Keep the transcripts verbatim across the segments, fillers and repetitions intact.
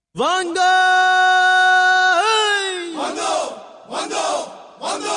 வாங்க வாங்கோ வாங்கோ வாங்கோ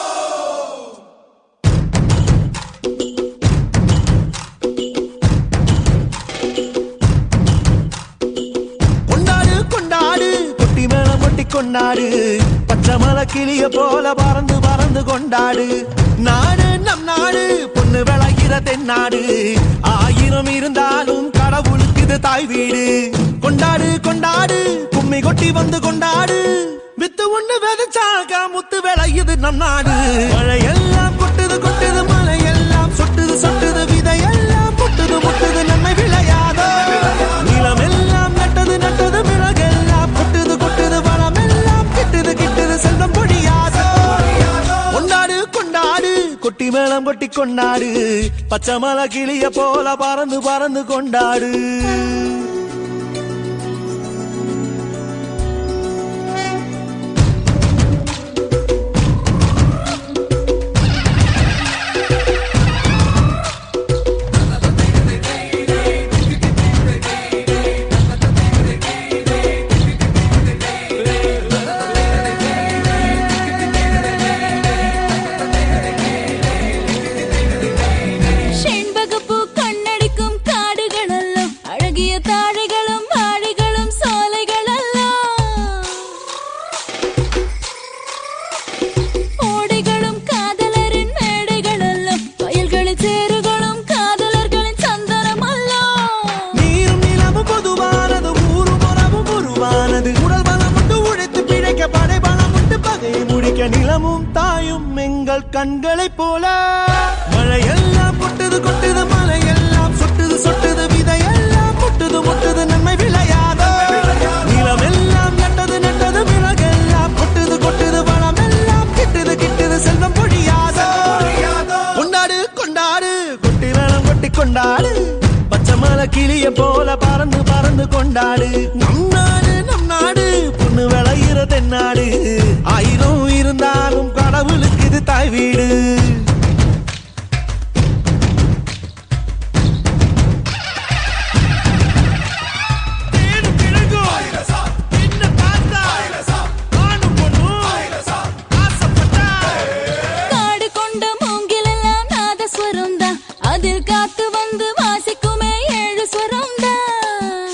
கொண்டாடு கொண்டாடு கொட்டி மேல கொட்டி கொண்டாடு பச்சை மலை கிளிய போல பறந்து பறந்து கொண்டாடு நாடு நம் நாடு பொண்ணு விளைகிற தென்னாடு ஆயிரம் இருந்தாலும் கடவுளுக்கு இது தாய் வீடு கொண்டாடு கொண்டாடு கும்மி கொட்டி வந்து கொண்டாடு வித்து ஒண்ணு விதைச்சாக முத்து விளையுது நம் நாடு மழையெல்லாம் கொட்டுது கொட்டுது மலையெல்லாம் சொட்டுது சொட்டுது விதையெல்லாம் முட்டுது முட்டுது நன்மை விளையாதோ நிலம் எல்லாம் நட்டது நட்டது மிளகெல்லாம் கொட்டுது கொட்டுது வளமெல்லாம் கிட்டுது கிட்டுது செல்வம் பொழியாதோ கொண்டாடு கொண்டாடு கொட்டி மேளம் கொட்டி கொண்டாடு பச்சை மலை கிளிய போல பறந்து பறந்து கொண்டாடு நிலமும் தாயும் எங்கள் கண்களை போல மழையெல்லாம் கொட்டுது கொட்டுது மலையெல்லாம் சொட்டுது சொட்டுது விதையெல்லாம் முட்டுது முட்டுது நன்மை விளையாதோ நிலம் எல்லாம் நட்டது நட்டது மிளகெல்லாம் கொட்டுது கொட்டுது வளமெல்லாம் கிட்டுது கிட்டுது செல்வம் பொழியாதோ கொண்டாடு கொண்டாடு கொட்டி வேளம் கொட்டி கொண்டாடு பச்சை மலை கிளிய போல பறந்து பறந்து கொண்டாடு நம் நாடு நம் நாடு பொண்ணு விளையிற தென்னாடு ஆயிரம் இருந்தாலும் கடவுளுக்கு இது தாய் வீடு காடு கொண்ட மூங்கிலெல்லாம் நாதஸ்வரம் தான் அதில் காத்து வந்து வாசிக்குமே ஏழு ஸ்வரம் தான்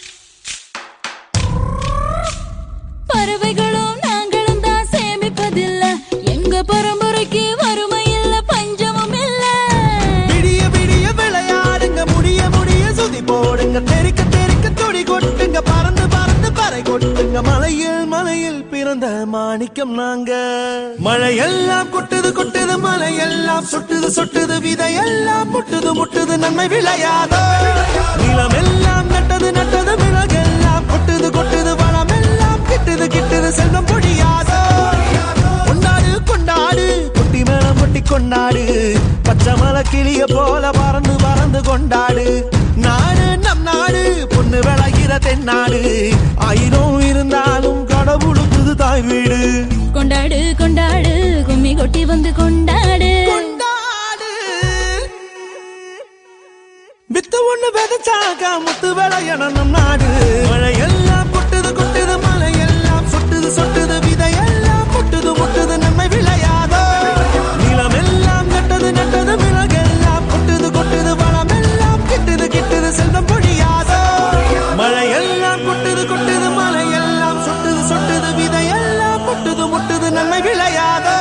பறவைகளும் நாங்களும் தான் சேமிப்பதில்லை எங்க பரம்பரைக்கு வறுமை இல்ல பஞ்சமும் இல்ல விடிய விடிய விளையாடுங்க முடிய முடிய சுதி போடுங்க தெறிக்க தெறிக்க தொடி கொட்டுங்க பறந்து பறந்து பறை கொட்டுங்க மலையில் மலையில் பிறந்த மாணிக்கம் நாங்க மழையெல்லாம் கொட்டுது கொட்டுது மலையெல்லாம் சொட்டுது சொட்டுது விதையெல்லாம் முட்டுது முட்டுது நன்மை விளையாதோ நிலம் எல்லாம் நட்டது நட்டது மிளகெல்லாம் கொட்டுது கொட்டுது வளமெல்லாம் கிட்டுது கிட்டுது செல்வம் பொழியாதோ கொண்டாடு கொண்டாடு கொட்டி மேளம் கொட்டி கொண்டாடு பச்சை மலை கிளிய போல பறந்து பறந்து கொண்டாடு நாடு நம் நாடு பொண்ணு விளைகிற தென்னாடு ஆயிரம் இருந்தாலும் கடவுளுக்கு தாய் வீடு கொண்டாடு கொண்டாடு கும்மி கொட்டி வந்து கொண்டாடு கொண்டாடு வித்து ஒண்ணு விதைச்சாக முத்து விளையணும் நம் நாடு மழையெல்லாம் கொட்டுது கொட்டுது மலையெல்லாம் சொட்டுது சொட்டுது விதையெல்லாம் முட்டுது முட்டுது நன்மை விளையாதோ நிலம் எல்லாம் நட்டது நட்டது மிளகெல்லாம் கொட்டுது கொட்டுது வளமெல்லாம் கிட்டுது கிட்டுது செல்வம் பொழியாதோ மழையெல்லாம் கொட்டுது கொட்டுது மலையெல்லாம் சொட்டுது சொட்டுது விதையெல்லாம் முட்டுது முட்டுது நன்மை விளையாதோ